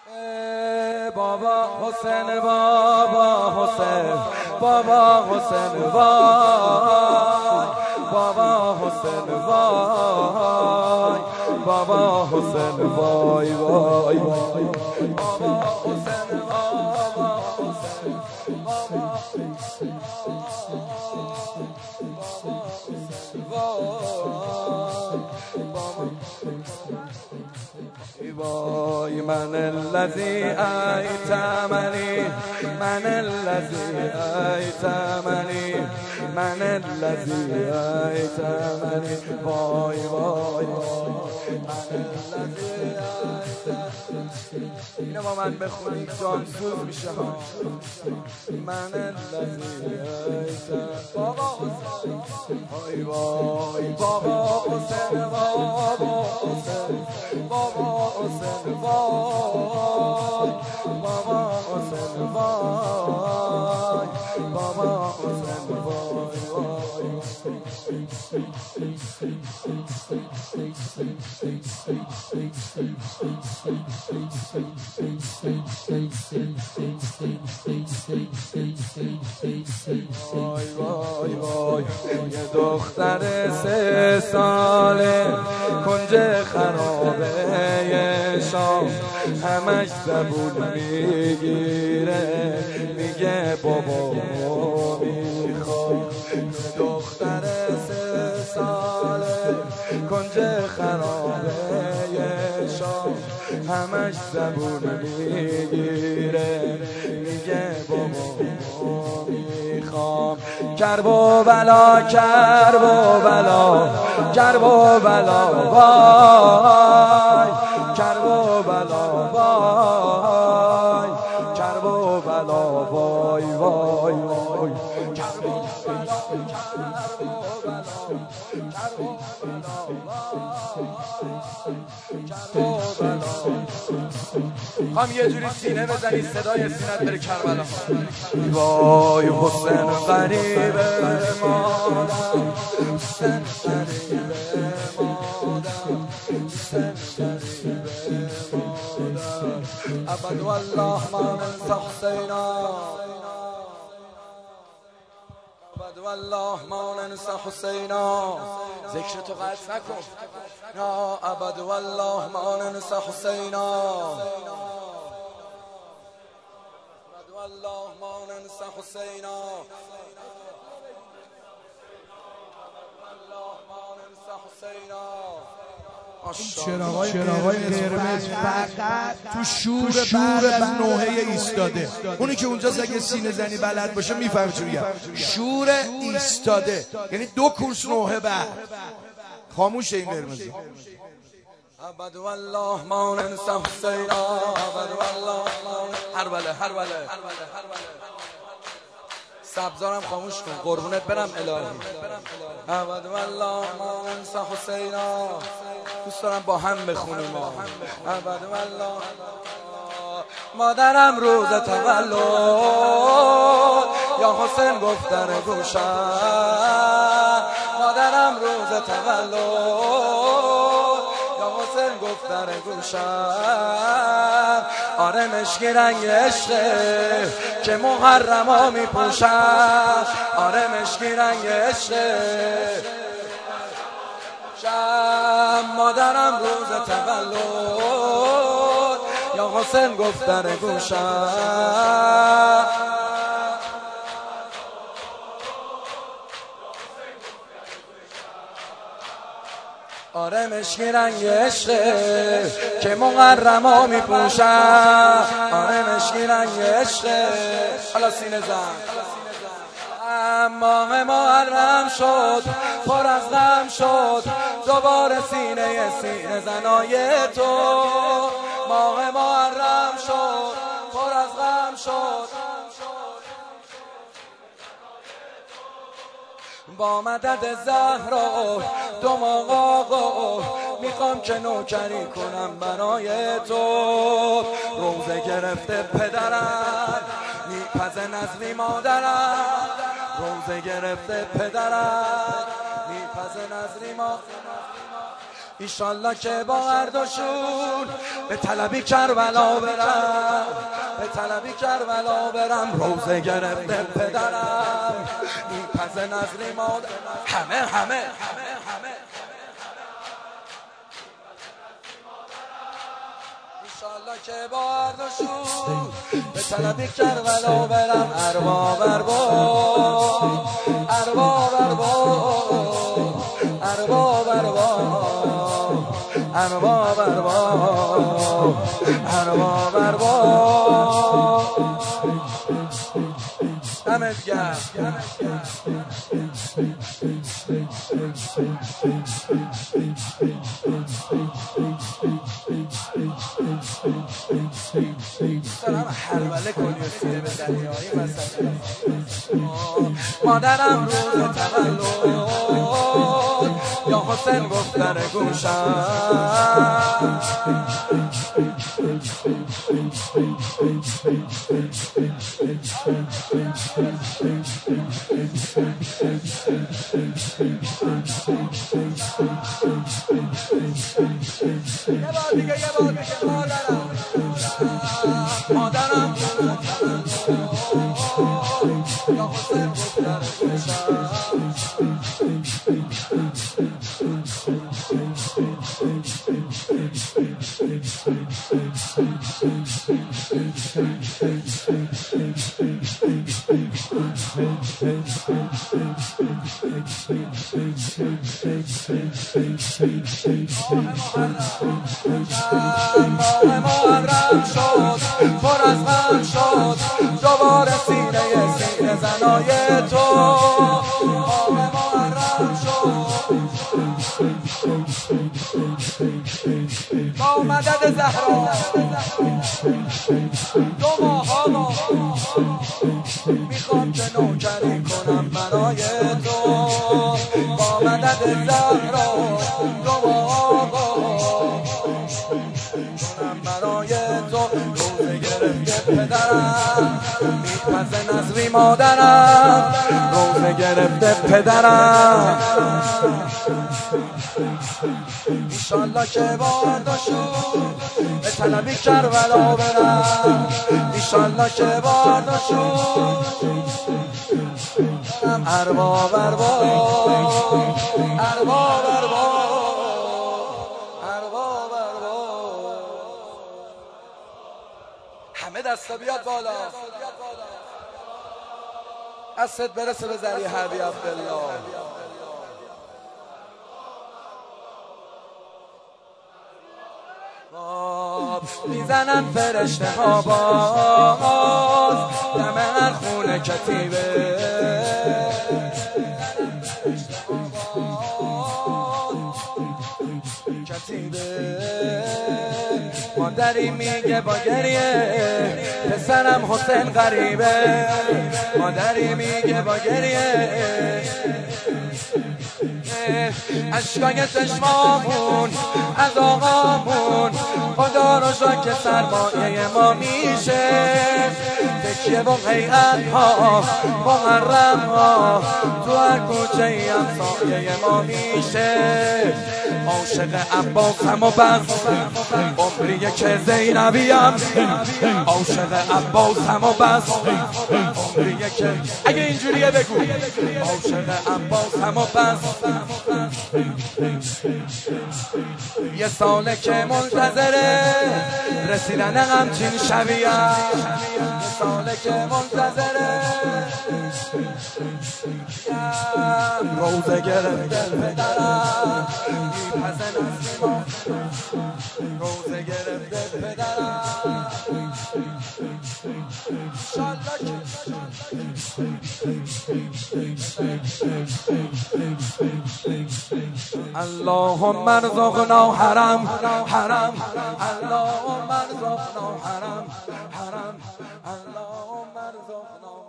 بابا حسین بابا حسین بابا حسین وای بابا حسین وای بابا حسین وای وای وای بابا حسین بابا حسین بابا وای من الذي أيتمني من الذي أيتمني من الذي أيتمني وای وای من الذي اینو با من بخونی جانسوز میشه ها من الذي أيتمني بابا حسین وای وای بابا حسین بابا حسین بابا حسین وای بابا حسین وای بابا حسین وای وای وای یه دختر 3 ساله کنج خرابه شام همش زبون میگیره میگه بابا میخوام دختر 3 ساله کنج خرابه شام همش زبون میگیره میگه بابا میخوام کرب و بلا کرب و بلا کرب و بلا وای کرب و بلا وای کرب و بلا وای وای وای کرب و بلا کرب و بلا هم یه جوری سینه بزنی صدای سینت بره کربلا وای حسین غریب مادر حسین غریب مادر حسین غریب مادر ابد والله ما ننسى حسینا ابد والله ما ننسى حسینا ذکر تو قطع نکن یا ابد والله ما ننسى حسینا والله ما ننسى حسینا والله ما ننسى حسینا چراغای قرمز فقط تو شور بعد از نوحه ایستاده. اونی که اونجا اگه سینه زنی بلد باشه میفهمه چی میگم. شور ایستاده یعنی 2 کورس نوحه بعد خاموشه این قرمزی. ابد والله ما ننسى حسینا ابد والله هر بله سبزارم خاموش کن قربونت برم الهی ابد والله ما ننسى حسینا دوست دارم با هم بخونیم ما ابد والله مادرم روز تولد یا حسین گفت در گوشم مادرم روز تولد حسین گفت در گوشم آره مشکی رنگ عشقه که محرما میپوشم آره مشکی رنگ عشقه مادرم روز تولد یا حسین گفت در گوشم آره مشکی رنگ عشقه که محرما میپوشم آره مشکی رنگ عشقه حالا سینه زن ماه محرم شد پر از غم شد دوباره سینه زنای تو ماه محرم شد پر از غم شد با مدد زهرا دماغ آقا میخوام که نوکری کنم برای تو روزه گرفته پدرم میپز نزلی مادرم روزه گرفته پدرم میپز نزلی مادرم ایشالله که با اردشون به طلبی کربلا برم، به طلبی کربلا برم. روزه گرفته پدرم این پس نظری مادر همه ایشالله که با اردشون به طلبی کربلا برم. ارباب ارباب ارباب ارباب ارباب ارباب ارباب دمت گرم. سلام حربله کنی و سیره به دریایی مثلا. مادرم روز تولد یا حسین گفت در گوشم یه بار دیگه مادرم یا حسین گفت در گوشم محرم شد پر از غم شد دوباره سینه زنای تو. محرم شد با مدد زهرا دو ماه میخوام که نوکری کنم برای تو. با مدد زهرا دو ماه کنم برای تو. روزه گرفته پدرم میپزه نظری مادرم. روزه گرفته پدرم ایشالله که بارداشون به طلبی کربلا برم. ایشالله که بارداشون ارباب ارباب ارباب ارباب همه دستا بیاد بالا. دستت برسه به ذریع حبیب عبدالله. میزنن فرشته ها باز دم هر خونه کتیبه. مادری میگه با گریه پسرم حسین غریبه. مادری میگه با گریه اشکای چشمامون از آقامون خدا رو شا که سرمایه ما میشه. تکیه با حیعت ها محرم ها تو هر کوچه ای همسایه ما میشه. عاشق عباسم و بس عمریه که زینبیم. عاشق عباسم و بس عمریه که اگه اینجوریه بگو. عاشق عباسم و بس یه ساله که منتظره رسیدن همچین شبیه. یه ساله که منتظره روزه گرفته پدرم میپزه نظری ما. روزه گرفته پدرم اللهم ارزقنا حرم حرم اللهم ارزقنا حرم حرم اللهم ارزقنا